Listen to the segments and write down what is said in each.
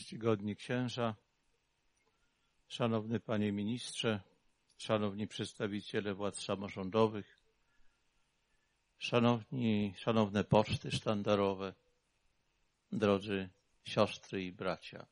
Czcigodni księża, szanowny panie ministrze, szanowni przedstawiciele władz samorządowych, szanowne poczty sztandarowe, drodzy siostry i bracia.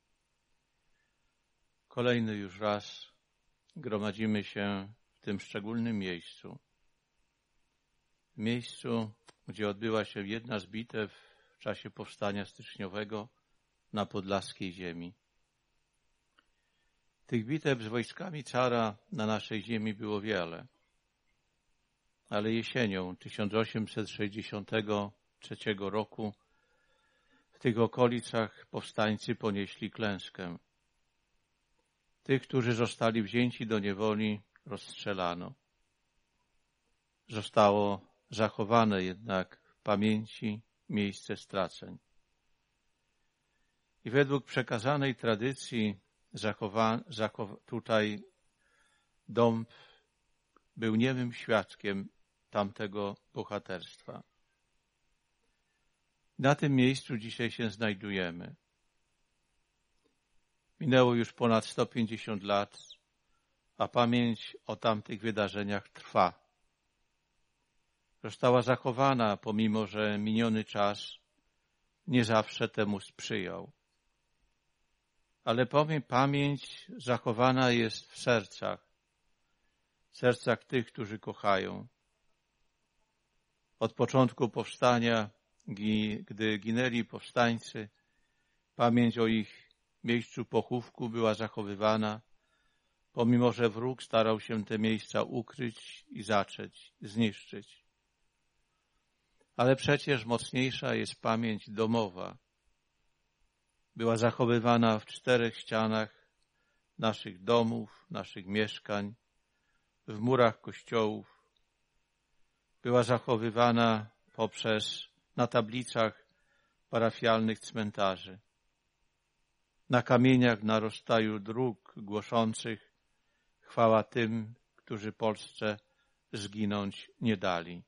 Kolejny już raz gromadzimy się w tym szczególnym miejscu. W miejscu, gdzie odbyła się jedna z bitew w czasie powstania styczniowego na podlaskiej ziemi. Tych bitew z wojskami cara na naszej ziemi było wiele, ale jesienią 1863 roku w tych okolicach powstańcy ponieśli klęskę. Tych, którzy zostali wzięci do niewoli, rozstrzelano. Zostało zachowane jednak w pamięci miejsce straceń. I według przekazanej tradycji tutaj Dąb był niemym świadkiem tamtego bohaterstwa. Na tym miejscu dzisiaj się znajdujemy. Minęło już ponad 150 lat, a pamięć o tamtych wydarzeniach trwa. Została zachowana, pomimo że miniony czas nie zawsze temu sprzyjał. Ale pamięć zachowana jest w sercach tych, którzy kochają. Od początku powstania, gdy ginęli powstańcy, pamięć o ich miejscu pochówku była zachowywana, pomimo że wróg starał się te miejsca ukryć i zniszczyć. Ale przecież mocniejsza jest pamięć domowa. Była zachowywana w 4 ścianach naszych domów, naszych mieszkań, w murach kościołów. Była zachowywana na tablicach parafialnych cmentarzy, na kamieniach na rozstaju dróg głoszących chwała tym, którzy Polsce zginąć nie dali.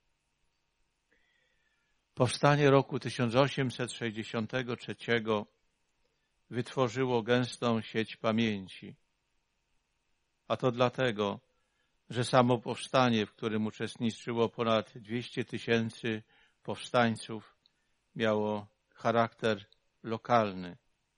Powstanie roku 1863 wytworzyło gęstą sieć pamięci. A to dlatego, że samo powstanie, w którym uczestniczyło ponad 200 000 powstańców, miało charakter lokalny.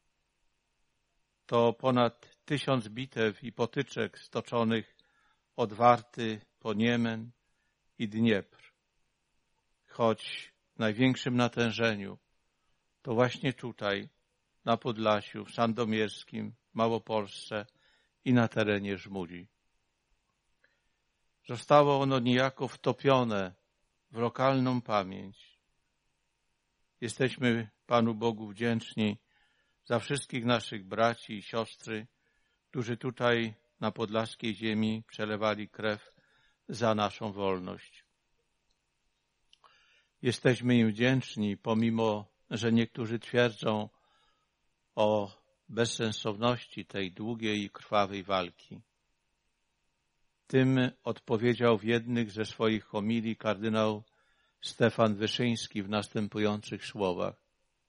To ponad 1000 bitew i potyczek stoczonych od Warty po Niemen i Dniepr. Choć w największym natężeniu to właśnie tutaj, na Podlasiu, w Sandomierskim, Małopolsce i na terenie Żmudzi. Zostało ono niejako wtopione w lokalną pamięć. Jesteśmy Panu Bogu wdzięczni za wszystkich naszych braci i siostry, którzy tutaj na podlaskiej ziemi przelewali krew za naszą wolność. Jesteśmy im wdzięczni, pomimo że niektórzy twierdzą o bezsensowności tej długiej i krwawej walki. Tym odpowiedział w jednych ze swoich homilii kardynał Stefan Wyszyński w następujących słowach.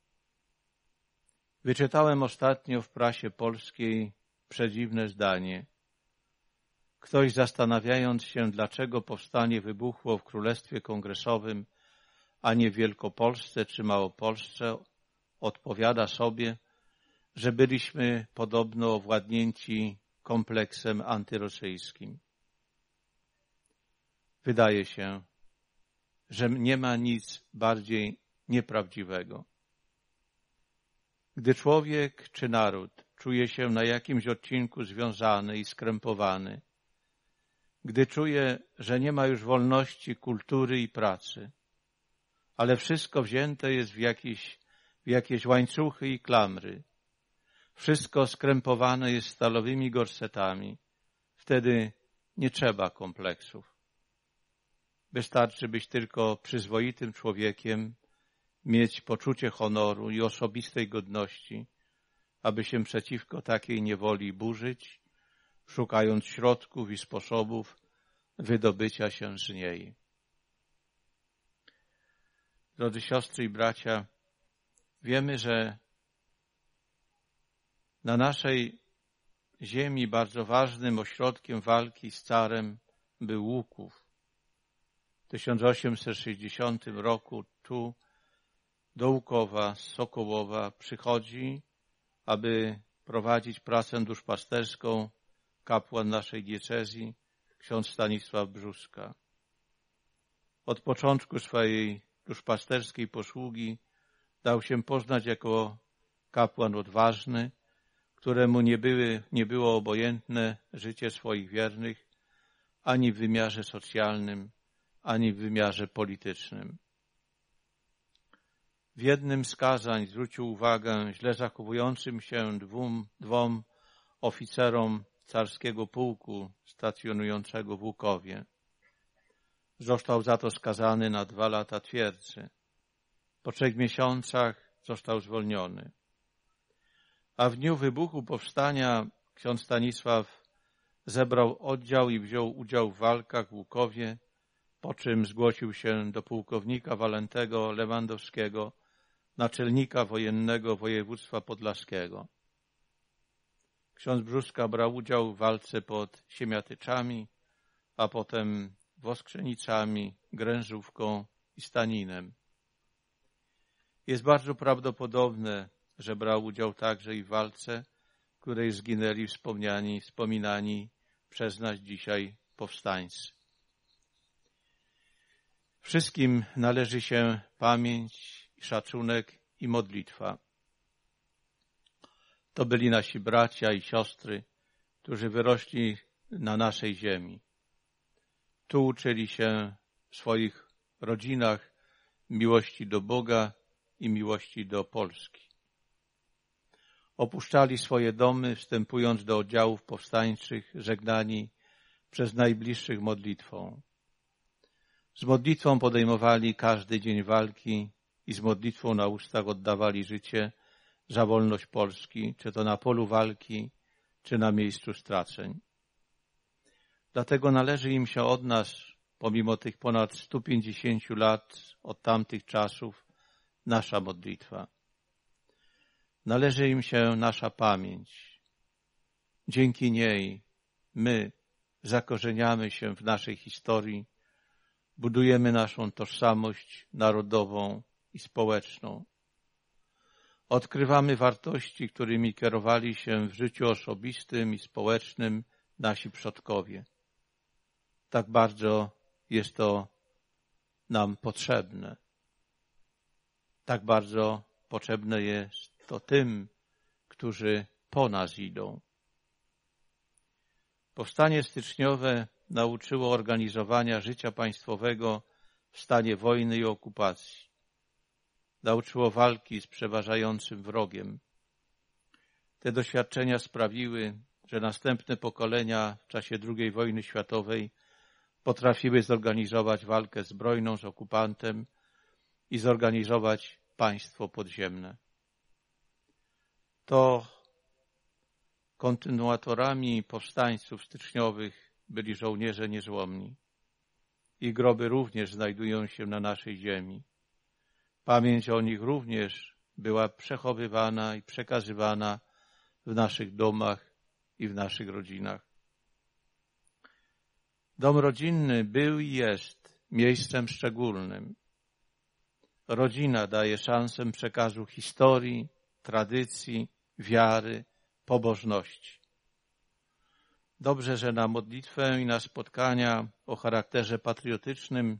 Wyczytałem ostatnio w prasie polskiej przedziwne zdanie. Ktoś, zastanawiając się, dlaczego powstanie wybuchło w Królestwie Kongresowym, a nie w Wielkopolsce czy Małopolsce, odpowiada sobie, że byliśmy podobno owładnięci kompleksem antyrosyjskim. Wydaje się, że nie ma nic bardziej nieprawdziwego. Gdy człowiek czy naród czuje się na jakimś odcinku związany i skrępowany, gdy czuje, że nie ma już wolności kultury i pracy, ale wszystko wzięte jest w jakieś łańcuchy i klamry, wszystko skrępowane jest stalowymi gorsetami, wtedy nie trzeba kompleksów. Wystarczy być tylko przyzwoitym człowiekiem, mieć poczucie honoru i osobistej godności, aby się przeciwko takiej niewoli burzyć, szukając środków i sposobów wydobycia się z niej. Drodzy siostry i bracia, wiemy, że Na naszej ziemi bardzo ważnym ośrodkiem walki z carem był Łuków. W 1860 roku tu do Łukowa z Sokołowa przychodzi, aby prowadzić pracę duszpasterską kapłan naszej diecezji, ksiądz Stanisław Brzóska. Od początku swojej duszpasterskiej posługi dał się poznać jako kapłan odważny, któremu nie było obojętne życie swoich wiernych ani w wymiarze socjalnym, ani w wymiarze politycznym. W jednym z kazań zwrócił uwagę źle zachowującym się dwom oficerom carskiego pułku stacjonującego w Łukowie. Został za to skazany na 2 lata twierdzy. Po 3 miesiącach został zwolniony. A w dniu wybuchu powstania ksiądz Stanisław zebrał oddział i wziął udział w walkach w Łukowie, po czym zgłosił się do pułkownika Walentego Lewandowskiego, naczelnika wojennego województwa podlaskiego. Ksiądz Brzóska brał udział w walce pod Siemiatyczami, a potem Woskrzenicami, Grężówką i Staninem. Jest bardzo prawdopodobne, że brał udział także i w walce, w której zginęli wspominani przez nas dzisiaj powstańcy. Wszystkim należy się pamięć, szacunek i modlitwa. To byli nasi bracia i siostry, którzy wyrośli na naszej ziemi. Tu uczyli się w swoich rodzinach miłości do Boga i miłości do Polski. Opuszczali swoje domy, wstępując do oddziałów powstańczych, żegnani przez najbliższych modlitwą. Z modlitwą podejmowali każdy dzień walki i z modlitwą na ustach oddawali życie za wolność Polski, czy to na polu walki, czy na miejscu straceń. Dlatego należy im się od nas, pomimo tych ponad 150 lat od tamtych czasów, nasza modlitwa. Należy im się nasza pamięć. Dzięki niej my zakorzeniamy się w naszej historii, budujemy naszą tożsamość narodową i społeczną. Odkrywamy wartości, którymi kierowali się w życiu osobistym i społecznym nasi przodkowie. Tak bardzo jest to nam potrzebne. Tak bardzo potrzebne jest to tym, którzy po nas idą. Powstanie styczniowe nauczyło organizowania życia państwowego w stanie wojny i okupacji. Nauczyło walki z przeważającym wrogiem. Te doświadczenia sprawiły, że następne pokolenia w czasie II wojny światowej potrafiły zorganizować walkę zbrojną z okupantem i zorganizować państwo podziemne. To kontynuatorami powstańców styczniowych byli żołnierze niezłomni. Ich groby również znajdują się na naszej ziemi. Pamięć o nich również była przechowywana i przekazywana w naszych domach i w naszych rodzinach. Dom rodzinny był i jest miejscem szczególnym. Rodzina daje szansę przekazu historii, tradycji, wiary, pobożności. Dobrze, że na modlitwę i na spotkania o charakterze patriotycznym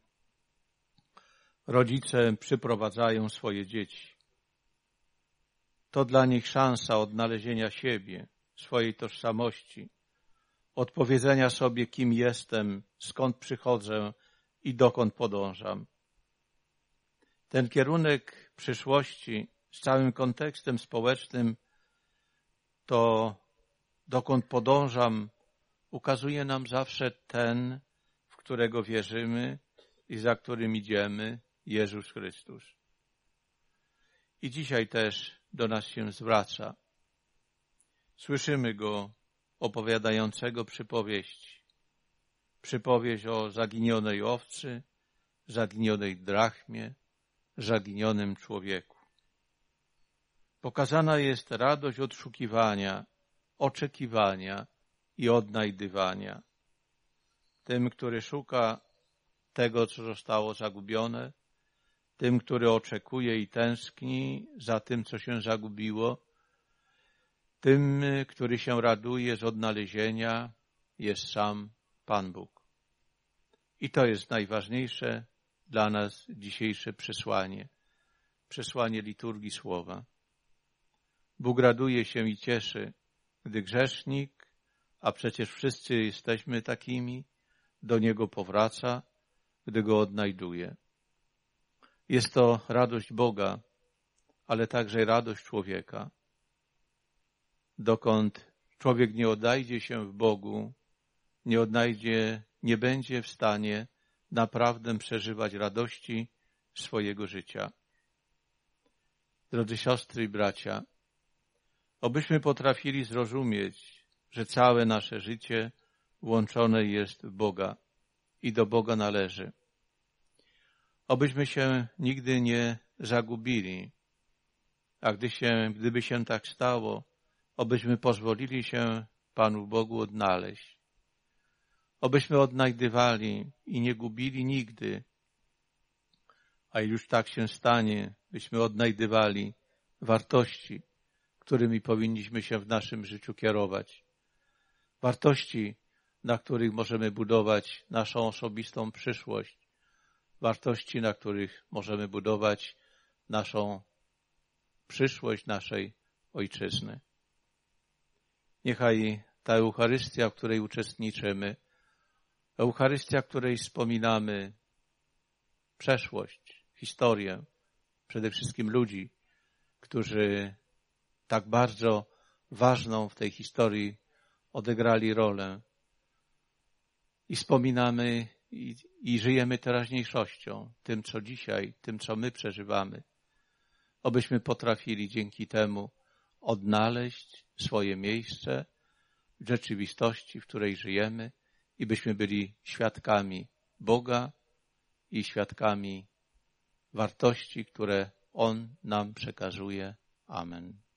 rodzice przyprowadzają swoje dzieci. To dla nich szansa odnalezienia siebie, swojej tożsamości, odpowiedzenia sobie, kim jestem, skąd przychodzę i dokąd podążam. Ten kierunek przyszłości z całym kontekstem społecznym, to dokąd podążam, ukazuje nam zawsze ten, w którego wierzymy i za którym idziemy, Jezus Chrystus. I dzisiaj też do nas się zwraca. Słyszymy Go opowiadającego przypowieści. Przypowieść o zaginionej owcy, zaginionej drachmie, zaginionym człowieku. Pokazana jest radość odszukiwania, oczekiwania i odnajdywania. Tym, który szuka tego, co zostało zagubione, tym, który oczekuje i tęskni za tym, co się zagubiło, tym, który się raduje z odnalezienia, jest sam Pan Bóg. I to jest najważniejsze dla nas dzisiejsze przesłanie liturgii Słowa. Bóg raduje się i cieszy, gdy grzesznik, a przecież wszyscy jesteśmy takimi, do Niego powraca, gdy Go odnajduje. Jest to radość Boga, ale także radość człowieka. Dokąd człowiek nie odnajdzie się w Bogu, nie będzie w stanie naprawdę przeżywać radości swojego życia. Drodzy siostry i bracia, obyśmy potrafili zrozumieć, że całe nasze życie włączone jest w Boga i do Boga należy. Obyśmy się nigdy nie zagubili, a gdyby się tak stało, obyśmy pozwolili się Panu Bogu odnaleźć. Obyśmy odnajdywali i nie gubili nigdy, a już tak się stanie, byśmy odnajdywali wartości, którymi powinniśmy się w naszym życiu kierować. Wartości, na których możemy budować naszą osobistą przyszłość. Wartości, na których możemy budować naszą przyszłość naszej Ojczyzny. Niechaj ta Eucharystia, w której uczestniczymy, Eucharystia, w której wspominamy przeszłość, historię, przede wszystkim ludzi, którzy tak bardzo ważną w tej historii odegrali rolę. I wspominamy i żyjemy teraźniejszością, tym co dzisiaj, tym co my przeżywamy. Obyśmy potrafili dzięki temu odnaleźć swoje miejsce w rzeczywistości, w której żyjemy i byśmy byli świadkami Boga i świadkami wartości, które On nam przekazuje. Amen.